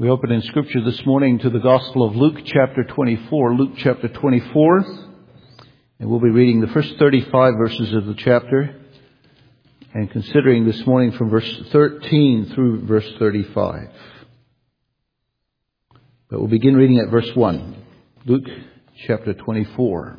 We open in Scripture this morning to the Gospel of Luke chapter 24. Luke chapter 24. And we'll be reading the first 35 verses of the chapter and considering this morning from verse 13 through verse 35. But we'll begin reading at verse 1. Luke chapter 24.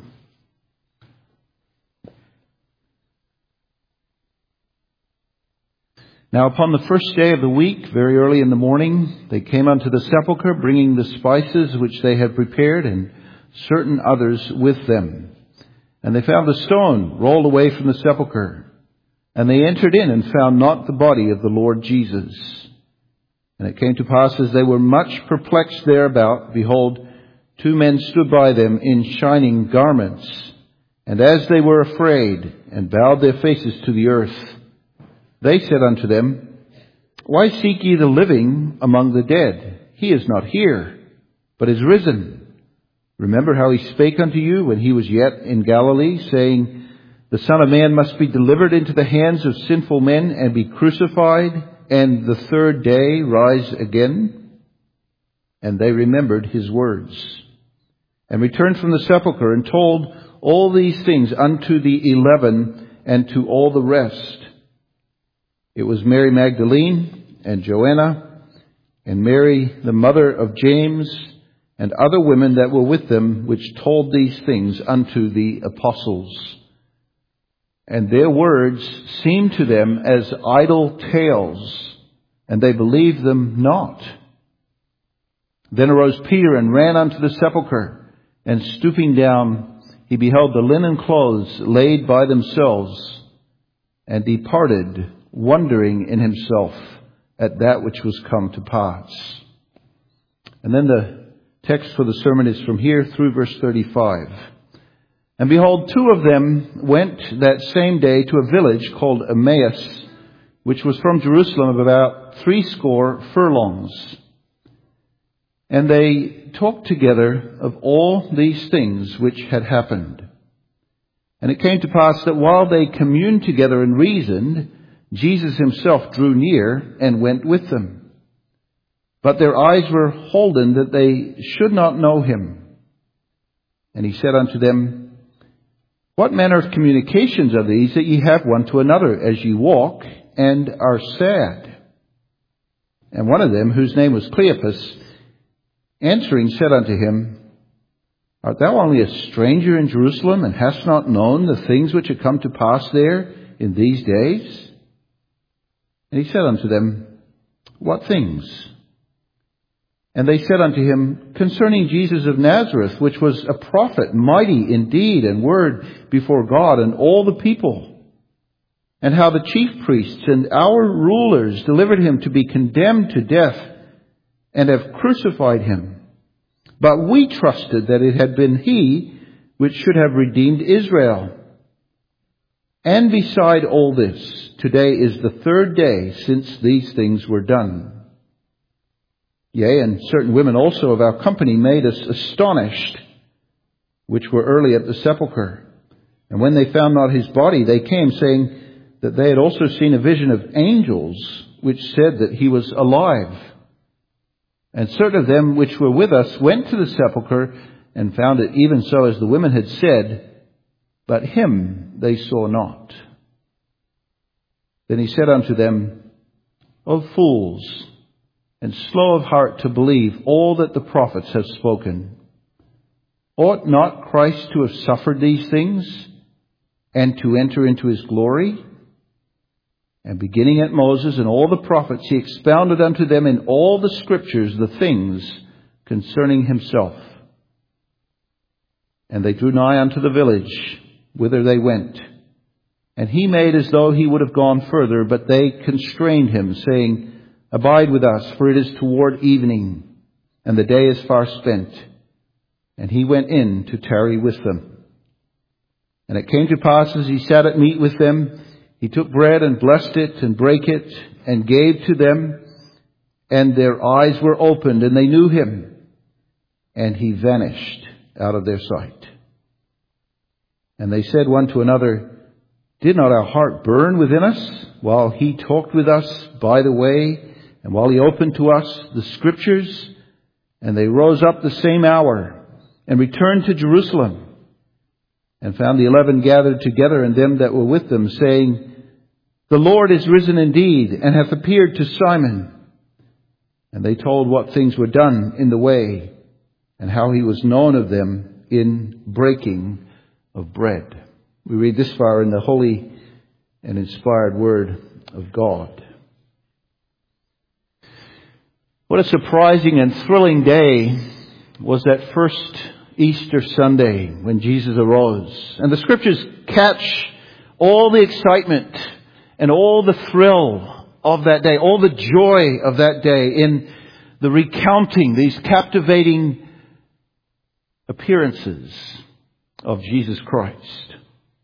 Now upon the first day of the week, very early in the morning, they came unto the sepulchre, bringing the spices which they had prepared, and certain others with them. And they found a stone rolled away from the sepulchre. And they entered in and found not the body of the Lord Jesus. And it came to pass, as they were much perplexed thereabout, behold, two men stood by them in shining garments. And as they were afraid, and bowed their faces to the earth, they said unto them, Why seek ye the living among the dead? He is not here, but is risen. Remember how he spake unto you when he was yet in Galilee, saying, The Son of Man must be delivered into the hands of sinful men, and be crucified, and the third day rise again? And they remembered his words, and returned from the sepulchre, and told all these things unto the 11, and to all the rest. It was Mary Magdalene, and Joanna, and Mary the mother of James, and other women that were with them, which told these things unto the apostles. And their words seemed to them as idle tales, and they believed them not. Then arose Peter and ran unto the sepulchre, and stooping down, he beheld the linen clothes laid by themselves, and departed, wondering in himself at that which was come to pass. And then the text for the sermon is from here through verse 35. And behold, two of them went that same day to a village called Emmaus, which was from Jerusalem of about 80 furlongs. And they talked together of all these things which had happened. And it came to pass that while they communed together and reasoned, Jesus himself drew near and went with them. But their eyes were holden that they should not know him. And he said unto them, What manner of communications are these that ye have one to another as ye walk and are sad? And one of them, whose name was Cleopas, answering said unto him, Art thou only a stranger in Jerusalem, and hast not known the things which are come to pass there in these days? And he said unto them, What things? And they said unto him, Concerning Jesus of Nazareth, which was a prophet, mighty in deed and word before God and all the people, and how the chief priests and our rulers delivered him to be condemned to death, and have crucified him. But we trusted that it had been he which should have redeemed Israel. And beside all this, today is the third day since these things were done. Yea, and certain women also of our company made us astonished, which were early at the sepulchre. And when they found not his body, they came, saying that they had also seen a vision of angels, which said that he was alive. And certain of them which were with us went to the sepulchre, and found it even so as the women had said, but him they saw not. Then he said unto them, O fools, and slow of heart to believe all that the prophets have spoken. Ought not Christ to have suffered these things, and to enter into his glory? And beginning at Moses and all the prophets, he expounded unto them in all the scriptures the things concerning himself. And they drew nigh unto the village whither they went. And he made as though he would have gone further, but they constrained him, saying, Abide with us, for it is toward evening, and the day is far spent. And he went in to tarry with them. And it came to pass, as he sat at meat with them, he took bread and blessed it and brake it and gave to them. And their eyes were opened, and they knew him. And he vanished out of their sight. And they said one to another, Did not our heart burn within us while he talked with us by the way And while he opened to us the Scriptures, and they rose up the same hour and returned to Jerusalem, and found the 11 gathered together and them that were with them, saying, The Lord is risen indeed, and hath appeared to Simon. And they told what things were done in the way, and how he was known of them in breaking of bread. We read this far in the holy and inspired Word of God. What a surprising and thrilling day was that first Easter Sunday when Jesus arose. And the Scriptures catch all the excitement and all the thrill of that day, all the joy of that day in the recounting these captivating appearances of Jesus Christ.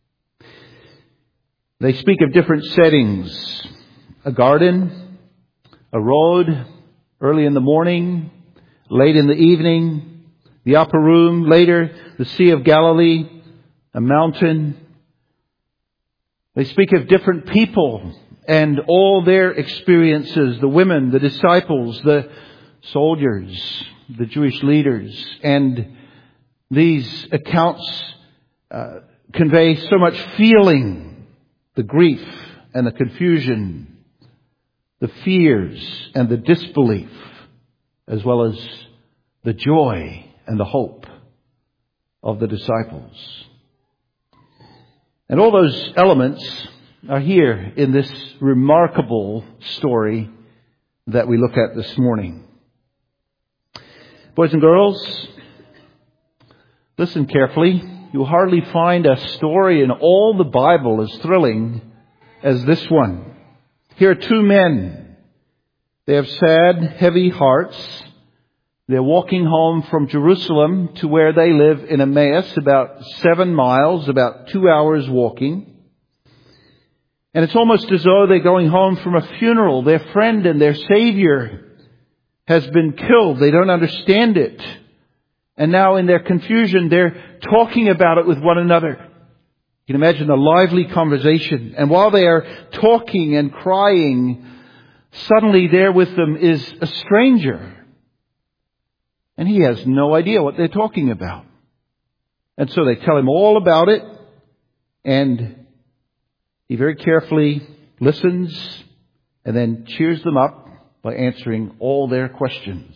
They speak of different settings: a garden, a road, early in the morning, late in the evening, the upper room, later the Sea of Galilee, a mountain. They speak of different people and all their experiences, the women, the disciples, the soldiers, the Jewish leaders. And these accounts convey so much feeling, the grief and the confusion, the fears and the disbelief, as well as the joy and the hope of the disciples. And all those elements are here in this remarkable story that we look at this morning. Boys and girls, listen carefully. You'll hardly find a story in all the Bible as thrilling as this one. Here are two men. They have sad, heavy hearts. They're walking home from Jerusalem to where they live in Emmaus, about 7 miles, about 2 hours walking. And it's almost as though they're going home from a funeral. Their friend and their Savior has been killed. They don't understand it. And now in their confusion, they're talking about it with one another. You can imagine a lively conversation. And while they are talking and crying, suddenly there with them is a stranger. And he has no idea what they're talking about. And so they tell him all about it. And he very carefully listens and then cheers them up by answering all their questions.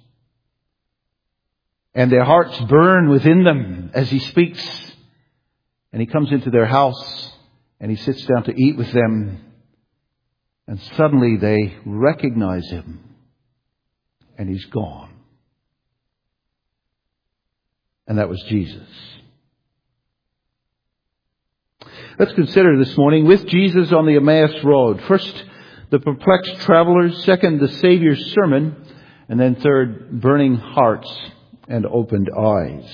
And their hearts burn within them as he speaks. And he comes into their house and he sits down to eat with them. And suddenly they recognize him. And he's gone. And that was Jesus. Let's consider this morning with Jesus on the Emmaus Road. First, the perplexed travelers. Second, the Savior's sermon. And then third, burning hearts and opened eyes.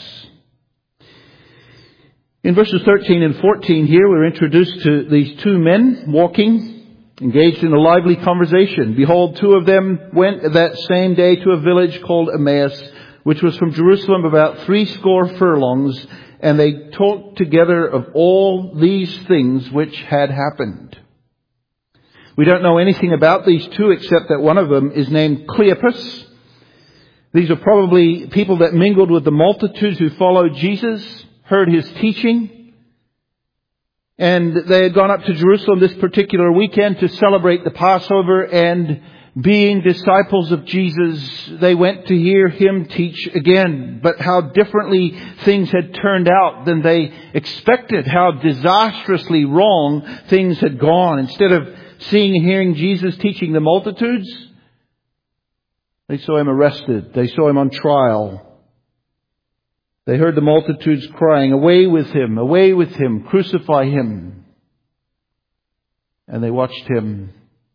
In verses 13 and 14 here, we're introduced to these two men walking, engaged in a lively conversation. Behold, two of them went that same day to a village called Emmaus, which was from Jerusalem about 60 furlongs, and they talked together of all these things which had happened. We don't know anything about these two except that one of them is named Cleopas. These are probably people that mingled with the multitudes who followed Jesus, heard his teaching. And they had gone up to Jerusalem this particular weekend to celebrate the Passover, and being disciples of Jesus, they went to hear him teach again. But how differently things had turned out than they expected. How disastrously wrong things had gone. Instead of seeing and hearing Jesus teaching the multitudes, they saw him arrested. They saw him on trial. They heard the multitudes crying, away with him, crucify him. And they watched him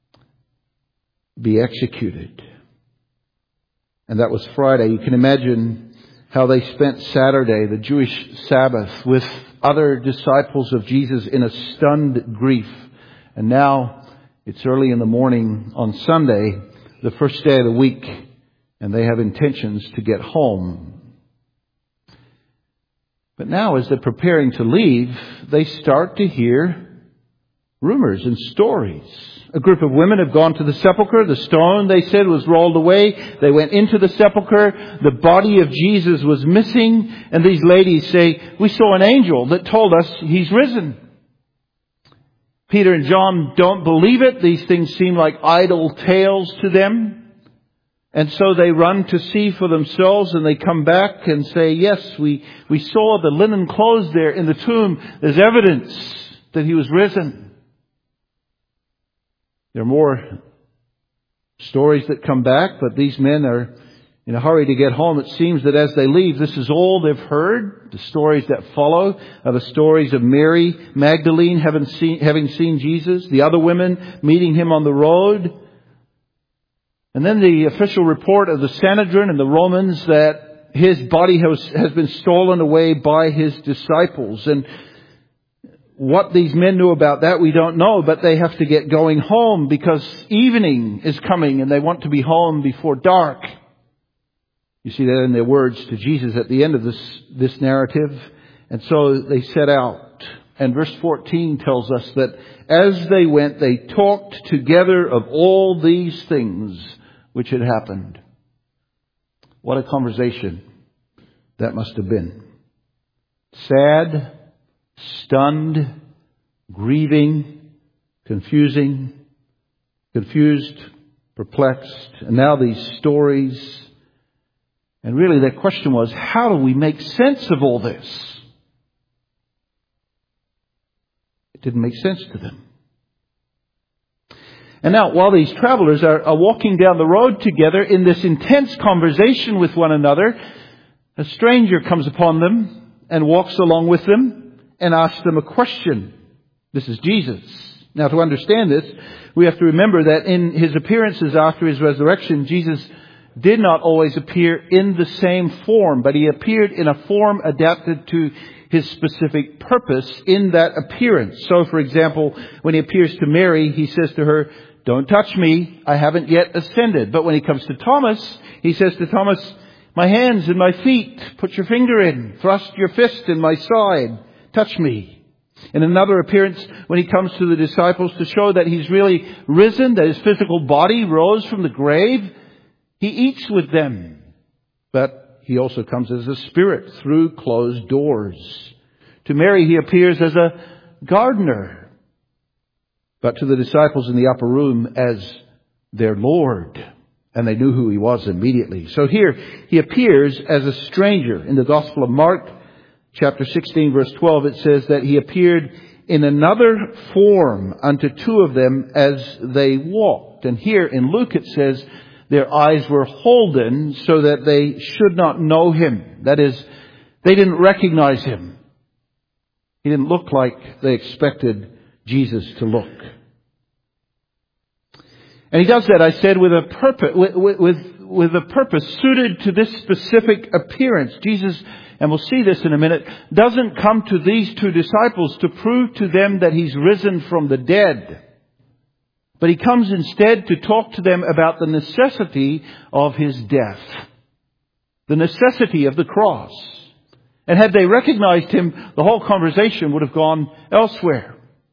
be executed. And that was Friday. You can imagine how they spent Saturday, the Jewish Sabbath, with other disciples of Jesus in a stunned grief. And now it's early in the morning on Sunday, the first day of the week, and they have intentions to get home. But now as they're preparing to leave, they start to hear rumors and stories. A group of women have gone to the sepulchre. The stone, they said, was rolled away. They went into the sepulchre. The body of Jesus was missing. And these ladies say, we saw an angel that told us he's risen. Peter and John don't believe it. These things seem like idle tales to them. And so they run to see for themselves, and they come back and say, yes, we saw the linen clothes there in the tomb. There's evidence that he was risen. There are more stories that come back, but these men are in a hurry to get home. It seems that as they leave, this is all they've heard. The stories that follow are the stories of Mary Magdalene having seen Jesus, the other women meeting him on the road. And then the official report of the Sanhedrin and the Romans that his body has been stolen away by his disciples. And what these men knew about that, we don't know, but they have to get going home because evening is coming and they want to be home before dark. You see that in their words to Jesus at the end of this narrative. And so they set out. And verse 14 tells us that as they went, they talked together of all these things which had happened. What a conversation that must have been. Sad, stunned, grieving, confused, perplexed, and now these stories. And really their question was, how do we make sense of all this? It didn't make sense to them. And now, while these travelers are walking down the road together in this intense conversation with one another, a stranger comes upon them and walks along with them and asks them a question. This is Jesus. Now, to understand this, we have to remember that in his appearances after his resurrection, Jesus did not always appear in the same form, but he appeared in a form adapted to his specific purpose in that appearance. So, for example, when he appears to Mary, he says to her, "Don't touch me, I haven't yet ascended." But when he comes to Thomas, he says to Thomas, "My hands and my feet, put your finger in, thrust your fist in my side, touch me." In another appearance, when he comes to the disciples to show that he's really risen, that his physical body rose from the grave, he eats with them. But he also comes as a spirit through closed doors. To Mary, he appears as a gardener, but to the disciples in the upper room as their Lord. And they knew who he was immediately. So here he appears as a stranger. In the Gospel of Mark, chapter 16, verse 12, it says that he appeared in another form unto two of them as they walked. And here in Luke it says their eyes were holden so that they should not know him. That is, they didn't recognize him. He didn't look like they expected Jesus to look. And he does that, I said, with a purpose, with a purpose suited to this specific appearance. Jesus, and we'll see this in a minute, doesn't come to these two disciples to prove to them that he's risen from the dead. But he comes instead to talk to them about the necessity of his death. The necessity of the cross. And had they recognized him, the whole conversation would have gone elsewhere.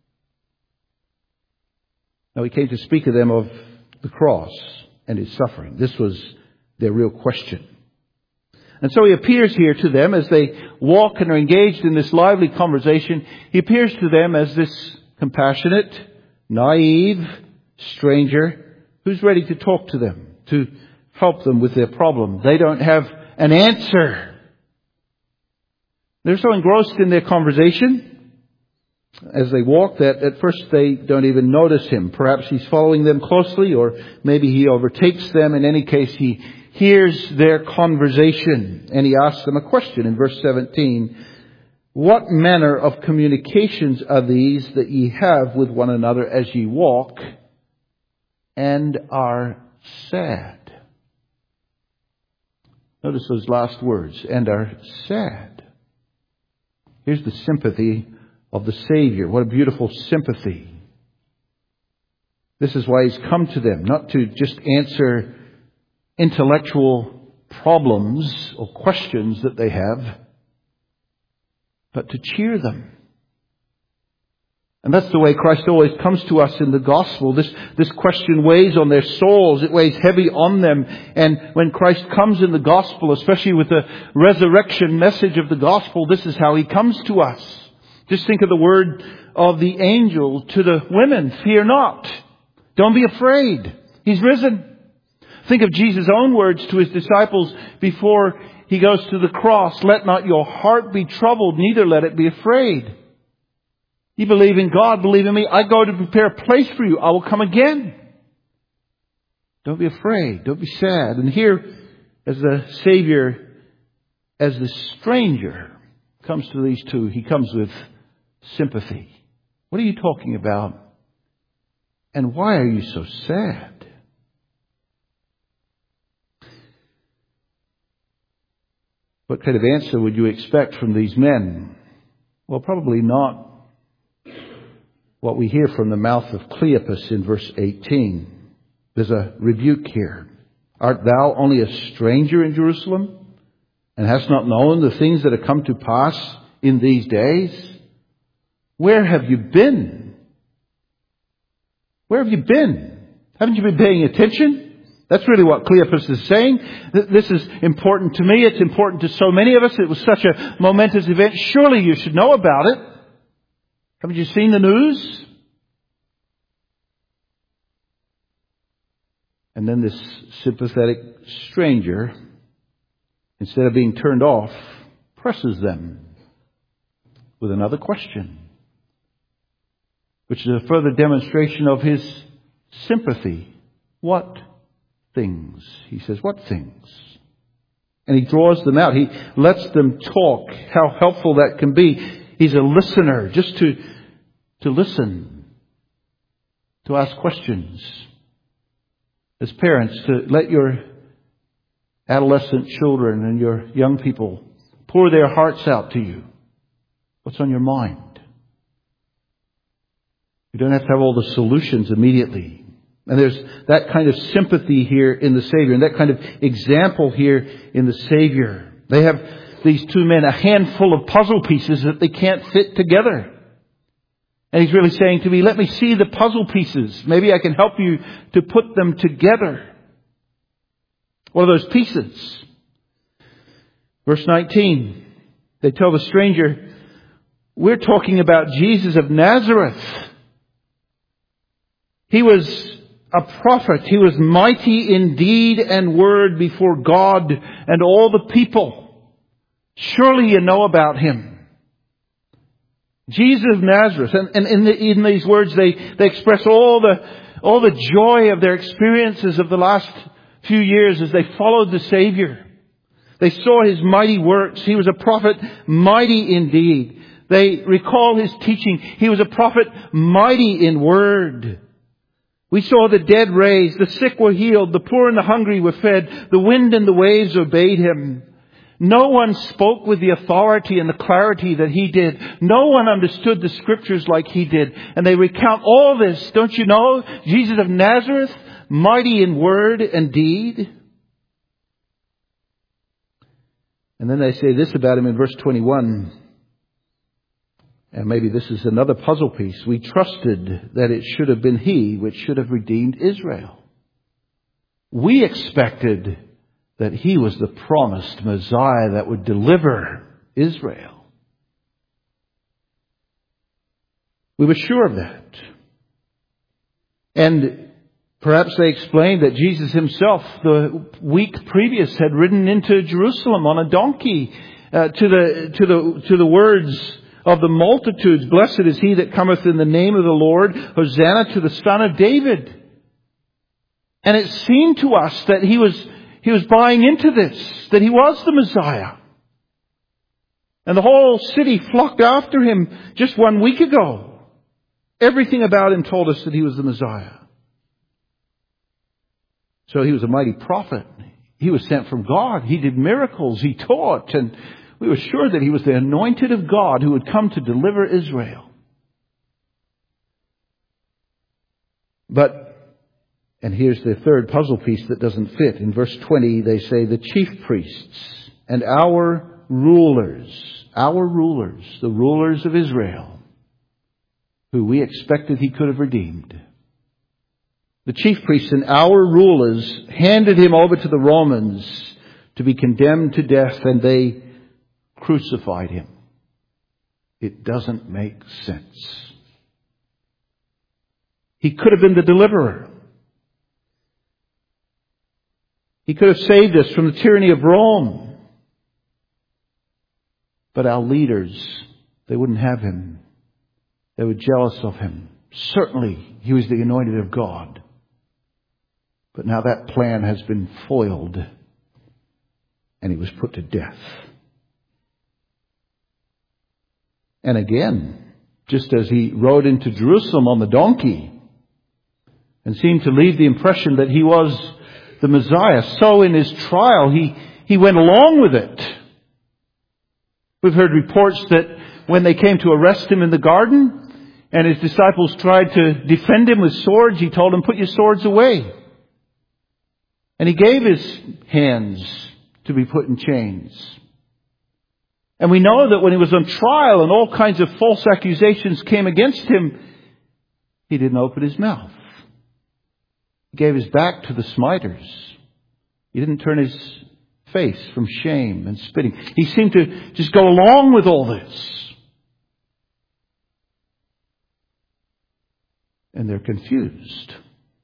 Now he came to speak to them of the cross and his suffering. This was their real question. And so he appears here to them as they walk and are engaged in this lively conversation. He appears to them as this compassionate, naive stranger who's ready to talk to them, to help them with their problem. They don't have an answer. They're so engrossed in their conversation as they walk that at first they don't even notice him. Perhaps he's following them closely, or maybe he overtakes them. In any case, he hears their conversation and he asks them a question in verse 17. "What manner of communications are these that ye have with one another as ye walk and are sad?" Notice those last words, "and are sad." Here's the sympathy of the Savior. What a beautiful sympathy. This is why he's come to them, not to just answer intellectual problems or questions that they have, but to cheer them. And that's the way Christ always comes to us in the gospel. This question weighs on their souls. It weighs heavy on them. And when Christ comes in the gospel, especially with the resurrection message of the gospel, this is how He comes to us. Just think of the word of the angel to the women. Fear not. Don't be afraid. He's risen. Think of Jesus' own words to His disciples before He goes to the cross. Let not your heart be troubled, neither let it be afraid. You believe in God, believe in me. I go to prepare a place for you. I will come again. Don't be afraid. Don't be sad. And here, as the Savior, as the stranger comes to these two, He comes with sympathy. What are you talking about? And why are you so sad? What kind of answer would you expect from these men? Well, probably not what we hear from the mouth of Cleopas in verse 18. There's a rebuke here. Art thou only a stranger in Jerusalem, and hast not known the things that have come to pass in these days? Where have you been? Where have you been? Haven't you been paying attention? That's really what Cleopas is saying. This is important to me. It's important to so many of us. It was such a momentous event. Surely you should know about it. Haven't you seen the news? And then this sympathetic stranger, instead of being turned off, presses them with another question, which is a further demonstration of his sympathy. What things? He says, what things? And he draws them out. He lets them talk. How helpful that can be. He's a listener, just to listen, to ask questions. As parents, to let your adolescent children and your young people pour their hearts out to you. What's on your mind? You don't have to have all the solutions immediately. And there's that kind of sympathy here in the Savior, and that kind of example here in the Savior. They have, these two men, a handful of puzzle pieces that they can't fit together. And He's really saying to me, let me see the puzzle pieces. Maybe I can help you to put them together. What are those pieces? Verse 19, they tell the stranger, we're talking about Jesus of Nazareth. He was a prophet. He was mighty in deed and word before God and all the people. Surely you know about Him. Jesus of Nazareth. And in these words they express all the joy of their experiences of the last few years as they followed the Savior. They saw His mighty works. He was a prophet, mighty indeed. They recall His teaching. He was a prophet, mighty in word. We saw the dead raised, the sick were healed, the poor and the hungry were fed, the wind and the waves obeyed Him. No one spoke with the authority and the clarity that He did. No one understood the Scriptures like He did. And they recount all this. Don't you know? Jesus of Nazareth, mighty in word and deed. And then they say this about Him in verse 21. And maybe this is another puzzle piece. We trusted that it should have been He which should have redeemed Israel. We expected that He was the promised Messiah that would deliver Israel. We were sure of that. And perhaps they explained that Jesus Himself, the week previous, had ridden into Jerusalem on a donkey to the words of the multitudes. Blessed is he that cometh in the name of the Lord. Hosanna to the Son of David. And it seemed to us that He was buying into this, that He was the Messiah. And the whole city flocked after Him just 1 week ago. Everything about Him told us that He was the Messiah. So He was a mighty prophet. He was sent from God. He did miracles. He taught. And we were sure that He was the anointed of God who would come to deliver Israel. And here's the third puzzle piece that doesn't fit. In verse 20, they say, the chief priests and our rulers, the rulers of Israel, who we expected he could have redeemed. The chief priests and our rulers handed him over to the Romans to be condemned to death, and they crucified him. It doesn't make sense. He could have been the deliverer. He could have saved us from the tyranny of Rome. But our leaders, they wouldn't have him. They were jealous of him. Certainly, he was the anointed of God. But now that plan has been foiled, and he was put to death. And again, just as he rode into Jerusalem on the donkey and seemed to leave the impression that he was the Messiah, so in his trial he went along with it. We've heard reports that when they came to arrest him in the garden and his disciples tried to defend him with swords, he told them, "Put your swords away." And he gave his hands to be put in chains. And we know that when he was on trial and all kinds of false accusations came against him, he didn't open his mouth. He gave his back to the smiters. He didn't turn his face from shame and spitting. He seemed to just go along with all this. And they're confused.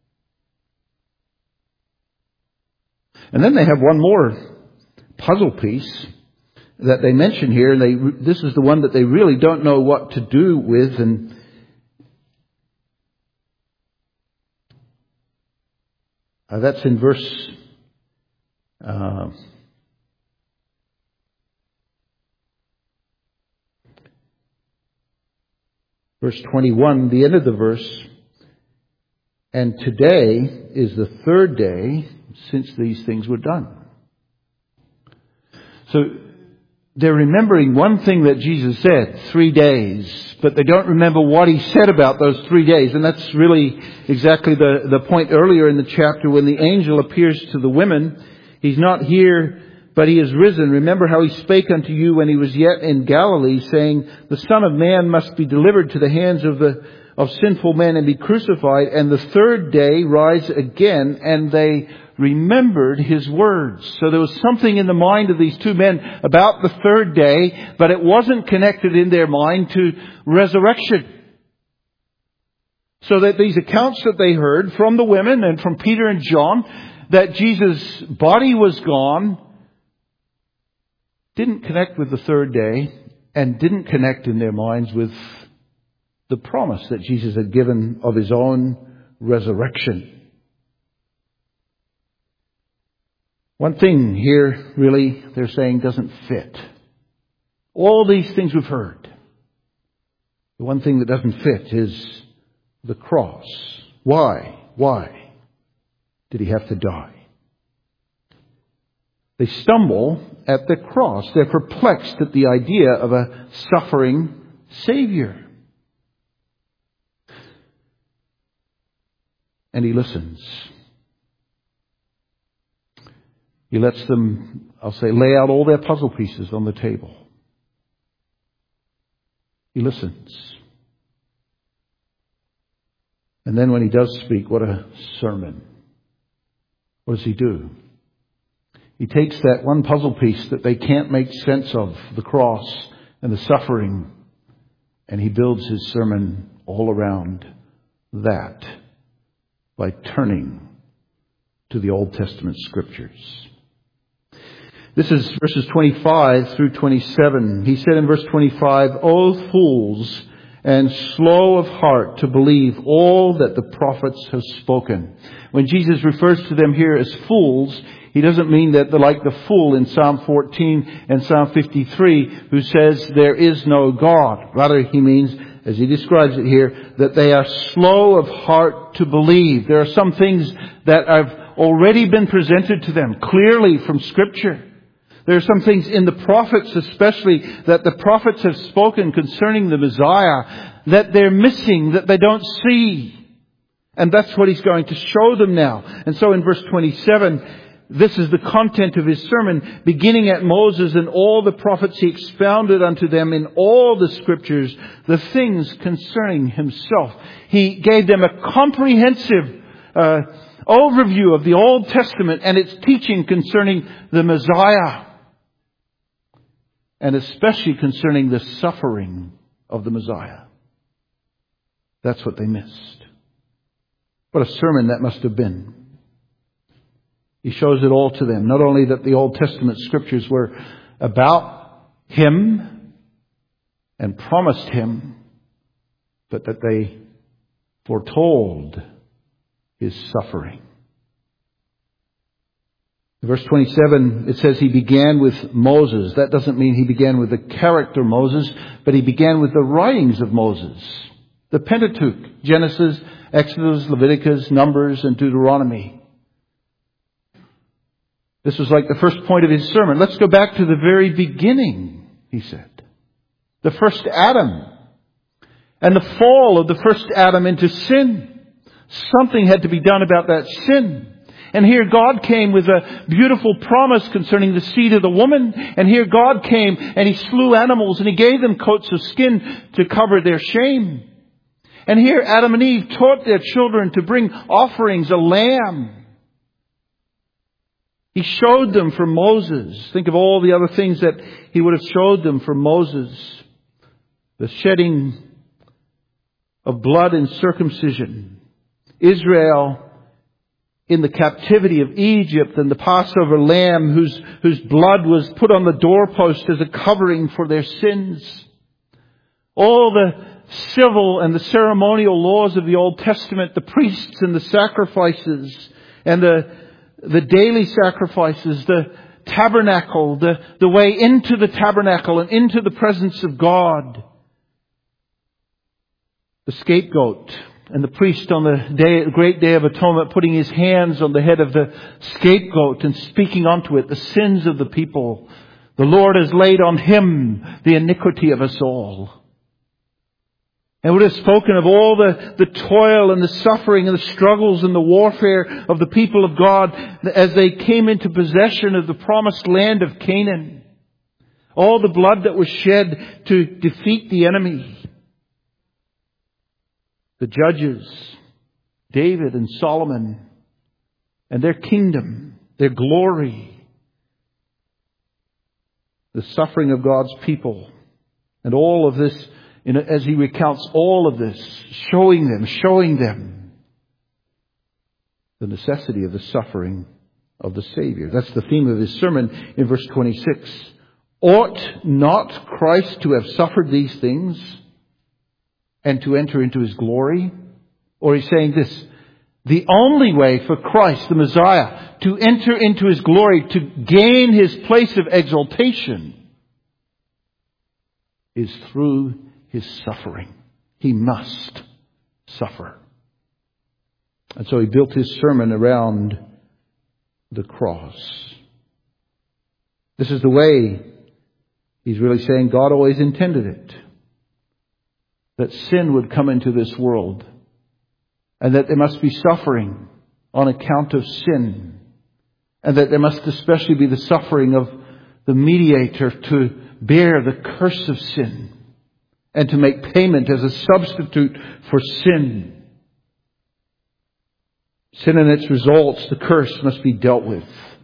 And then they have one more puzzle piece that they mention here. This is the one that they really don't know what to do with. And that's in verse 21, the end of the verse. And today is the third day since these things were done. So they're remembering one thing that Jesus said, 3 days, but they don't remember what he said about those 3 days. And that's really exactly the point earlier in the chapter when the angel appears to the women. He's not here, but he is risen. Remember how he spake unto you when he was yet in Galilee, saying, the Son of Man must be delivered to the hands of sinful men and be crucified, and the third day rise again. And they remembered his words. So there was something in the mind of these two men about the third day, but it wasn't connected in their mind to resurrection. So that these accounts that they heard from the women and from Peter and John, that Jesus' body was gone, didn't connect with the third day and didn't connect in their minds with the promise that Jesus had given of his own resurrection. One thing here, really, they're saying doesn't fit. All these things we've heard. The one thing that doesn't fit is the cross. Why? Why did he have to die? They stumble at the cross. They're perplexed at the idea of a suffering Savior. And he listens. He lets them, I'll say, lay out all their puzzle pieces on the table. He listens. And then when he does speak, what a sermon. What does he do? He takes that one puzzle piece that they can't make sense of, the cross and the suffering, and he builds his sermon all around that by turning to the Old Testament Scriptures. This is verses 25 through 27. He said in verse 25, O fools, and slow of heart to believe all that the prophets have spoken. When Jesus refers to them here as fools, he doesn't mean that they're like the fool in Psalm 14 and Psalm 53 who says there is no God. Rather, he means, as he describes it here, that they are slow of heart to believe. There are some things that have already been presented to them clearly from Scripture. There are some things in the prophets especially that the prophets have spoken concerning the Messiah that they're missing, that they don't see. And that's what he's going to show them now. And so in verse 27, this is the content of his sermon. Beginning at Moses and all the prophets, he expounded unto them in all the scriptures the things concerning himself. He gave them a comprehensive overview of the Old Testament and its teaching concerning the Messiah, and especially concerning the suffering of the Messiah. That's what they missed. What a sermon that must have been. He shows it all to them. Not only that the Old Testament scriptures were about him and promised him, but that they foretold his suffering. In verse 27, it says he began with Moses. That doesn't mean he began with the character Moses, but he began with the writings of Moses. The Pentateuch, Genesis, Exodus, Leviticus, Numbers, and Deuteronomy. This was like the first point of his sermon. Let's go back to the very beginning, he said. The first Adam. And the fall of the first Adam into sin. Something had to be done about that sin. And here God came with a beautiful promise concerning the seed of the woman. And here God came and he slew animals and he gave them coats of skin to cover their shame. And here Adam and Eve taught their children to bring offerings, a lamb. He showed them from Moses. Think of all the other things that he would have showed them from Moses. The shedding of blood in circumcision. Israel in the captivity of Egypt and the Passover lamb whose blood was put on the doorpost as a covering for their sins. All the civil and the ceremonial laws of the Old Testament, the priests and the sacrifices and the daily sacrifices, the tabernacle, the way into the tabernacle and into the presence of God. The scapegoat and the priest on the great day of atonement putting his hands on the head of the scapegoat and speaking unto it the sins of the people. The Lord has laid on him the iniquity of us all. And would have spoken of all the toil and the suffering and the struggles and the warfare of the people of God as they came into possession of the promised land of Canaan. All the blood that was shed to defeat the enemy. The judges, David and Solomon, and their kingdom, their glory. The suffering of God's people. And all of this, as he recounts all of this, showing them the necessity of the suffering of the Savior. That's the theme of his sermon in verse 26. Ought not Christ to have suffered these things and to enter into his glory? Or he's saying this, the only way for Christ, the Messiah, to enter into his glory, to gain his place of exaltation, is through his suffering. He must suffer. And so he built his sermon around the cross. This is the way, he's really saying, God always intended it. That sin would come into this world. And that there must be suffering on account of sin. And that there must especially be the suffering of the mediator to bear the curse of sin. And to make payment as a substitute for sin. Sin and its results, the curse, must be dealt with.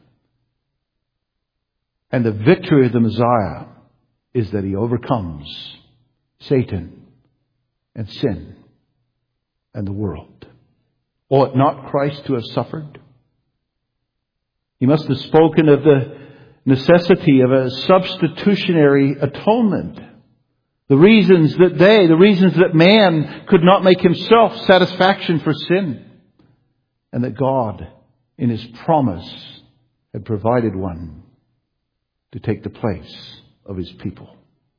And the victory of the Messiah is that he overcomes Satan and sin and the world. Ought not Christ to have suffered? He must have spoken of the necessity of a substitutionary atonement. The reasons that man could not make himself satisfaction for sin. And that God, in his promise, had provided one to take the place of his people.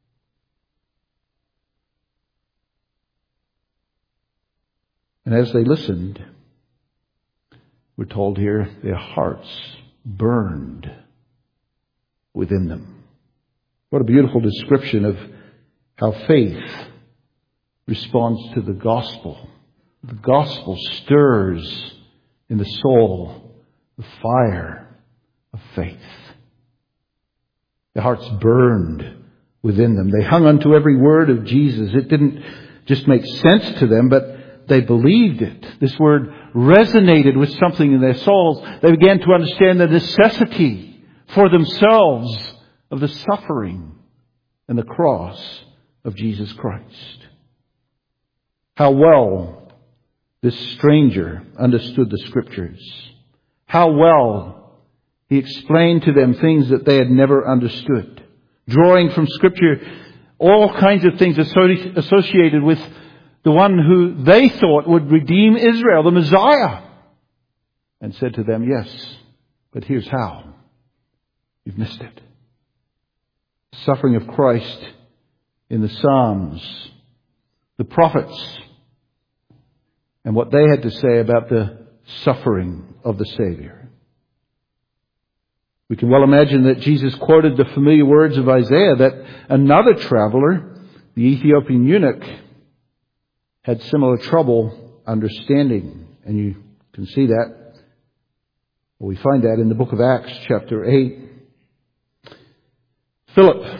And as they listened, we're told here, their hearts burned within them. What a beautiful description of how faith responds to the gospel. The gospel stirs in the soul the fire of faith. Their hearts burned within them. They hung onto every word of Jesus. It didn't just make sense to them, but they believed it. This word resonated with something in their souls. They began to understand the necessity for themselves of the suffering and the cross of Jesus Christ. How well this stranger understood the Scriptures. How well he explained to them things that they had never understood. Drawing from Scripture all kinds of things associated with the one who they thought would redeem Israel, the Messiah. And said to them, yes, but here's how. You've missed it. The suffering of Christ in the Psalms, the prophets, and what they had to say about the suffering of the Savior. We can well imagine that Jesus quoted the familiar words of Isaiah that another traveler, the Ethiopian eunuch, had similar trouble understanding. And you can see that. Well, we find that in the book of Acts, chapter 8. Philip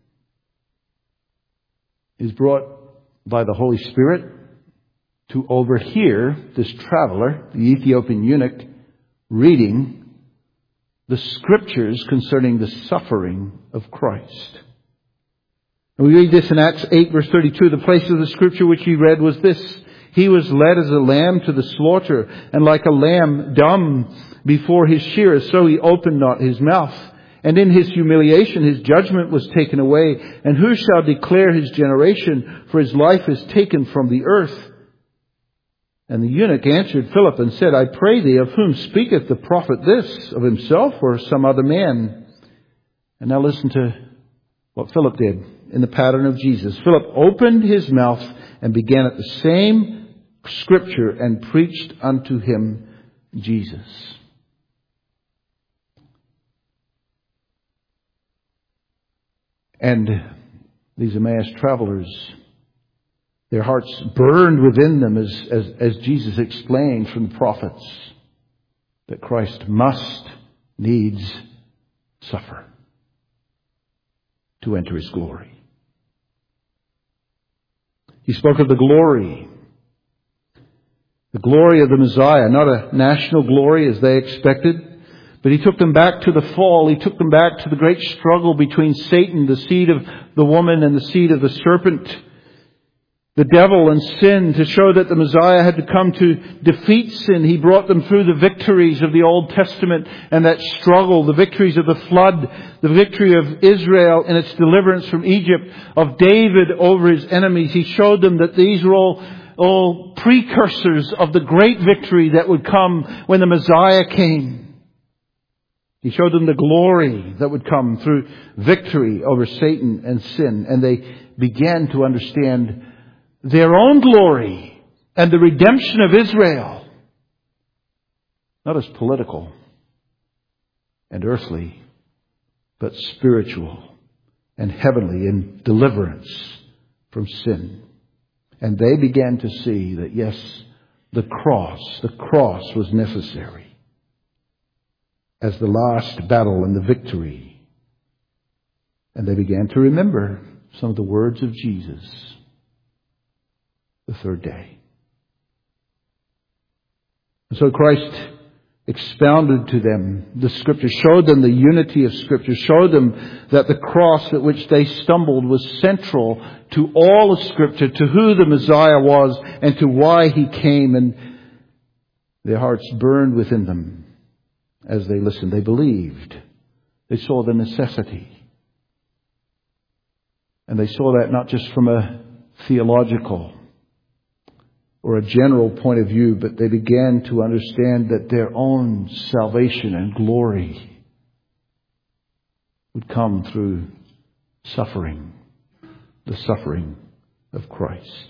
is brought by the Holy Spirit to overhear this traveler, the Ethiopian eunuch, reading the Scriptures concerning the suffering of Christ. And we read this in Acts 8 verse 32. The place of the Scripture which he read was this: He was led as a lamb to the slaughter, and like a lamb dumb before his shearers, so he opened not his mouth. And in his humiliation his judgment was taken away. And who shall declare his generation? For his life is taken from the earth. And the eunuch answered Philip and said, I pray thee, of whom speaketh the prophet this? Of himself or some other man? And now listen to what Philip did in the pattern of Jesus. Philip opened his mouth and began at the same Scripture and preached unto him Jesus. And these Emmaus travelers, their hearts burned within them as Jesus explained from the prophets that Christ must needs suffer to enter his glory. He spoke of the glory of the Messiah, not a national glory as they expected, but he took them back to the fall. He took them back to the great struggle between Satan, the seed of the woman, and the seed of the serpent, the devil and sin, to show that the Messiah had to come to defeat sin. He brought them through the victories of the Old Testament and that struggle, the victories of the flood, the victory of Israel in its deliverance from Egypt, of David over his enemies. He showed them that these were all precursors of the great victory that would come when the Messiah came. He showed them the glory that would come through victory over Satan and sin. And they began to understand their own glory and the redemption of Israel, not as political and earthly, but spiritual and heavenly in deliverance from sin. And they began to see that, yes, the cross was necessary as the last battle and the victory. And they began to remember some of the words of Jesus the third day. And so Christ expounded to them the Scripture, showed them the unity of Scripture, showed them that the cross at which they stumbled was central to all of Scripture, to who the Messiah was and to why he came. And their hearts burned within them as they listened. They believed. They saw the necessity. And they saw that not just from a theological or a general point of view, but they began to understand that their own salvation and glory would come through suffering, the suffering of Christ.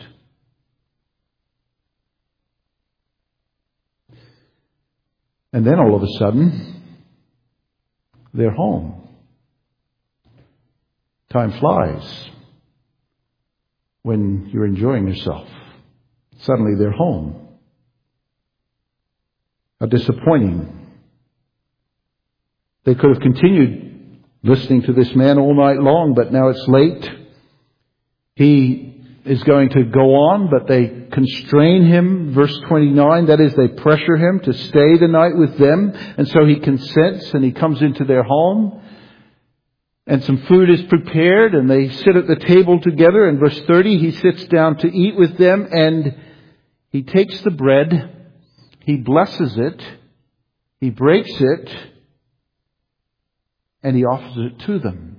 And then all of a sudden, they're home. Time flies when you're enjoying yourself. Suddenly they're home. How disappointing They could have continued listening to this man all night long, but now it's late. He is going to go on, but they constrain him. Verse 29, that is, they pressure him to stay the night with them. And so he consents and he comes into their home. And some food is prepared and they sit at the table together. In verse 30, he sits down to eat with them and he takes the bread, he blesses it, he breaks it, and he offers it to them.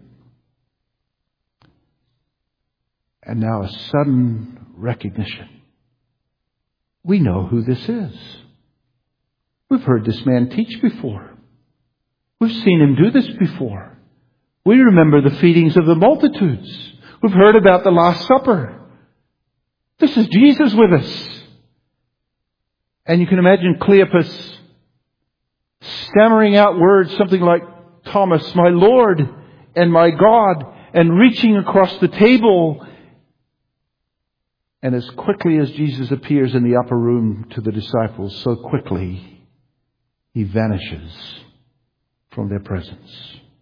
And now a sudden recognition. We know who this is. We've heard this man teach before. We've seen him do this before. We remember the feedings of the multitudes. We've heard about the Last Supper. This is Jesus with us. And you can imagine Cleopas stammering out words, something like, Thomas, my Lord and my God, and reaching across the table. And as quickly as Jesus appears in the upper room to the disciples, so quickly he vanishes from their presence.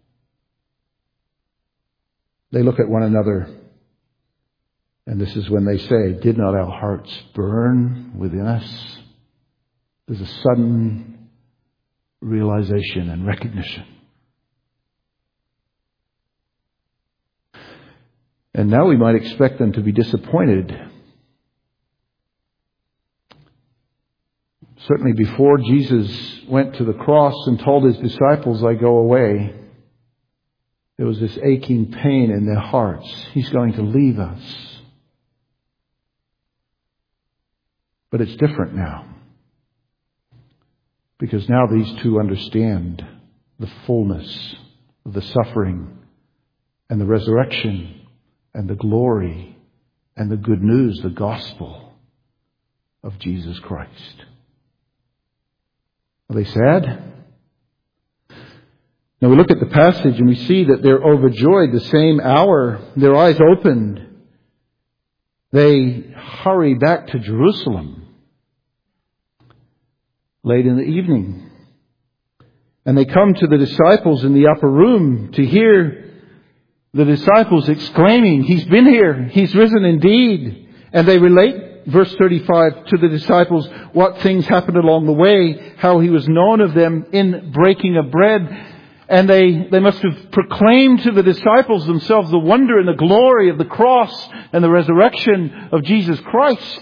They look at one another, and this is when they say, did not our hearts burn within us? There's a sudden realization and recognition. And now we might expect them to be disappointed. Certainly before Jesus went to the cross and told his disciples, I go away, there was this aching pain in their hearts. He's going to leave us. But it's different now. Because now these two understand the fullness of the suffering and the resurrection and the glory and the good news, the gospel of Jesus Christ. Are they sad? Now we look at the passage and we see that they're overjoyed. The same hour, their eyes opened. They hurry back to Jerusalem late in the evening. And they come to the disciples in the upper room to hear the disciples exclaiming, He's been here, He's risen indeed. And they relate, verse 35, to the disciples what things happened along the way, how He was known of them in breaking of bread. And they must have proclaimed to the disciples themselves the wonder and the glory of the cross and the resurrection of Jesus Christ.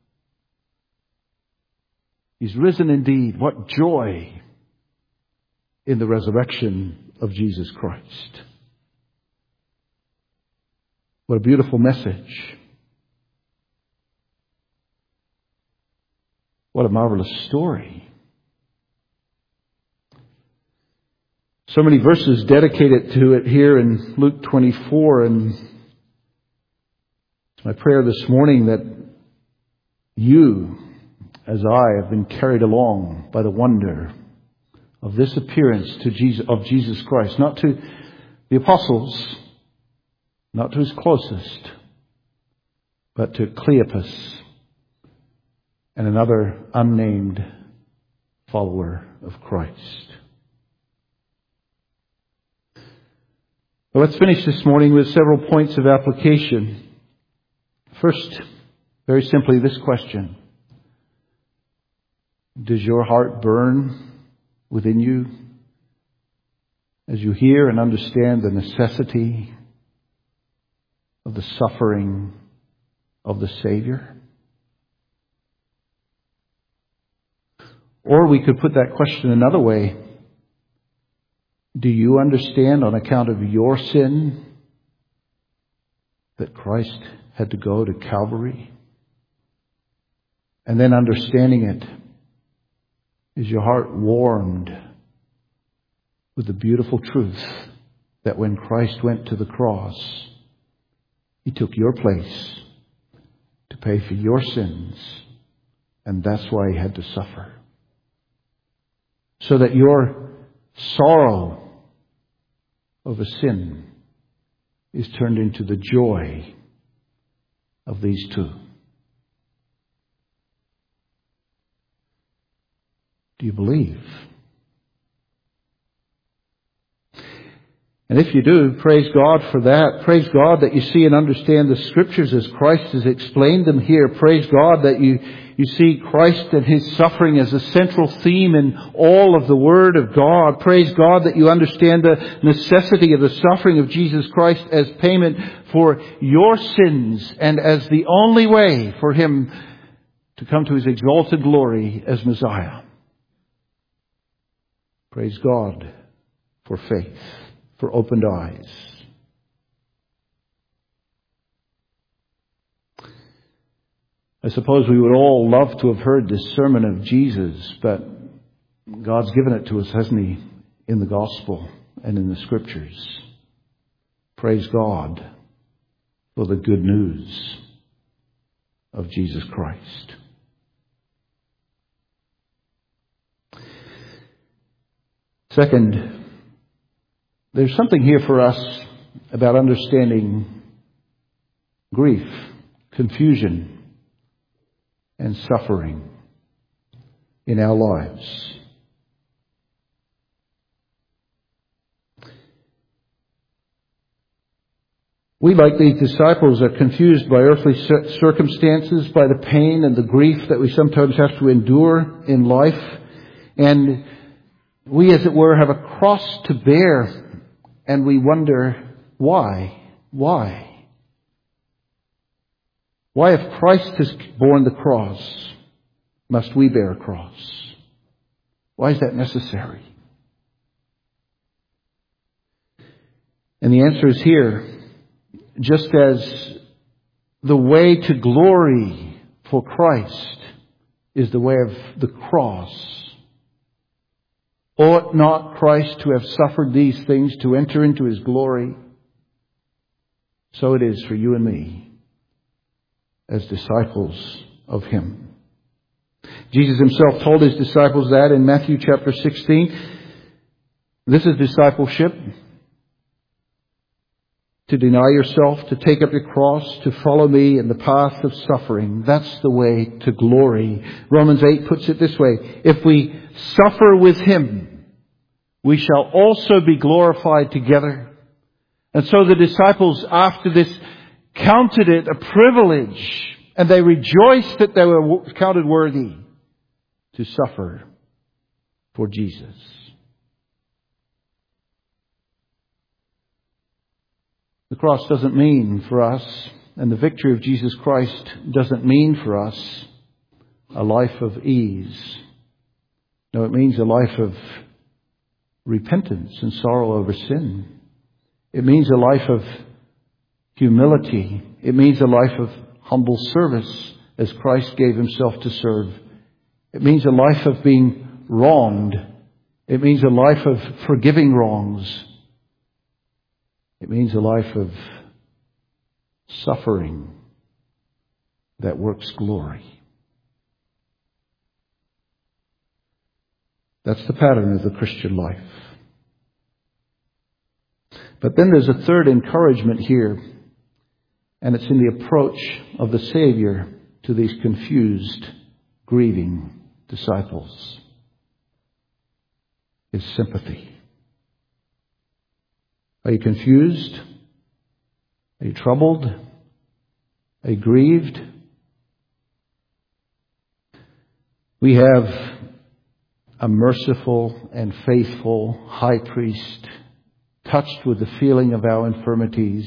He's risen indeed. What joy in the resurrection of Jesus Christ. What a beautiful message. What a marvelous story. So many verses dedicated to it here in Luke 24, and it's my prayer this morning that you, as I, have been carried along by the wonder of this appearance of Jesus Christ, not to the apostles, not to his closest, but to Cleopas and another unnamed follower of Christ. Well, let's finish this morning with several points of application. First, very simply, this question. Does your heart burn within you as you hear and understand the necessity of the suffering of the Savior? Or we could put that question another way. Do you understand on account of your sin that Christ had to go to Calvary? And then understanding it, is your heart warmed with the beautiful truth that when Christ went to the cross, He took your place to pay for your sins, and that's why He had to suffer. So that your sorrow over sin is turned into the joy of these two. Do you believe? And if you do, praise God for that. Praise God that you see and understand the Scriptures as Christ has explained them here. Praise God that you see Christ and His suffering as a central theme in all of the Word of God. Praise God that you understand the necessity of the suffering of Jesus Christ as payment for your sins and as the only way for Him to come to His exalted glory as Messiah. Praise God for faith, for opened eyes. I suppose we would all love to have heard this sermon of Jesus, but God's given it to us, hasn't He, in the gospel and in the Scriptures. Praise God for the good news of Jesus Christ. Second, there's something here for us about understanding grief, confusion, and suffering in our lives. We, like these disciples, are confused by earthly circumstances, by the pain and the grief that we sometimes have to endure in life. And we, as it were, have a cross to bear, and we wonder, why? Why? Why, if Christ has borne the cross, must we bear a cross? Why is that necessary? And the answer is here. Just as the way to glory for Christ is the way of the cross, ought not Christ to have suffered these things to enter into His glory? So it is for you and me as disciples of Him. Jesus Himself told His disciples that in Matthew chapter 16. This is discipleship. To deny yourself, to take up your cross, to follow me in the path of suffering. That's the way to glory. Romans 8 puts it this way. If we suffer with Him, we shall also be glorified together. And so the disciples, after this, counted it a privilege, and they rejoiced that they were counted worthy to suffer for Jesus. The cross doesn't mean for us, and the victory of Jesus Christ doesn't mean for us a life of ease. No, it means a life of repentance and sorrow over sin. It means a life of humility. It means a life of humble service as Christ gave Himself to serve. It means a life of being wronged. It means a life of forgiving wrongs. It means a life of suffering that works glory. That's the pattern of the Christian life. But then there's a third encouragement here, and it's in the approach of the Savior to these confused, grieving disciples. His sympathy. Are you confused? Are you troubled? Are you grieved? We have a merciful and faithful high priest, touched with the feeling of our infirmities,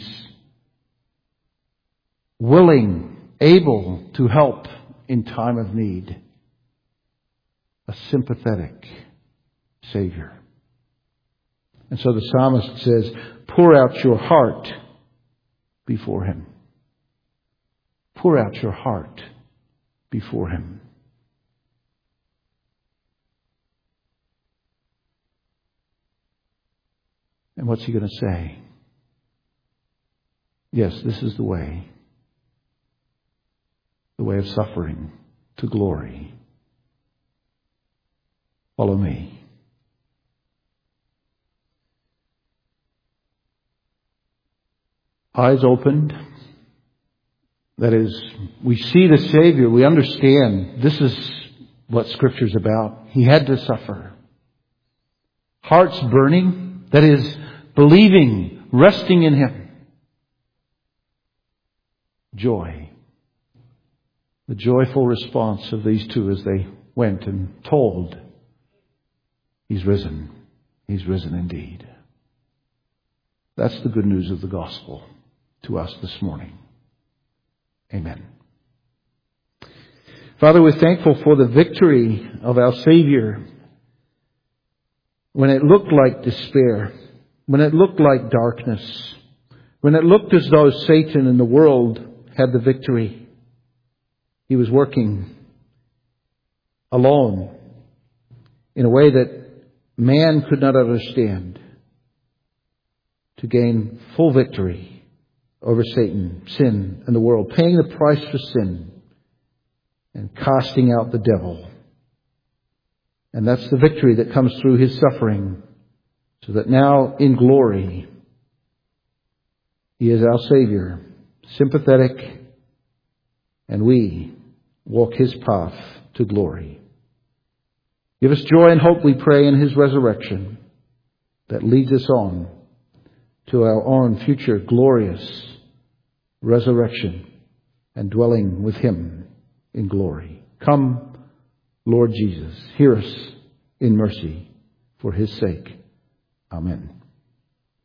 willing, able to help in time of need. A sympathetic Savior. And so the psalmist says, pour out your heart before Him. Pour out your heart before Him. And what's He going to say? Yes, this is the way. The way of suffering to glory. Follow me. Eyes opened. That is, we see the Savior. We understand this is what Scripture's about. He had to suffer. Hearts burning. That is, believing, resting in Him. Joy. The joyful response of these two as they went and told, He's risen. He's risen indeed. That's the good news of the gospel to us this morning. Amen. Father, we're thankful for the victory of our Savior when it looked like despair, when it looked like darkness, when it looked as though Satan and the world had the victory. He was working alone in a way that man could not understand to gain full victory over Satan, sin, and the world, paying the price for sin and casting out the devil. And that's the victory that comes through His suffering, so that now in glory He is our Savior, sympathetic, and we walk His path to glory. Give us joy and hope, we pray, in His resurrection that leads us on to our own future glorious resurrection and dwelling with Him in glory. Come, Lord Jesus, hear us in mercy for His sake. Amen.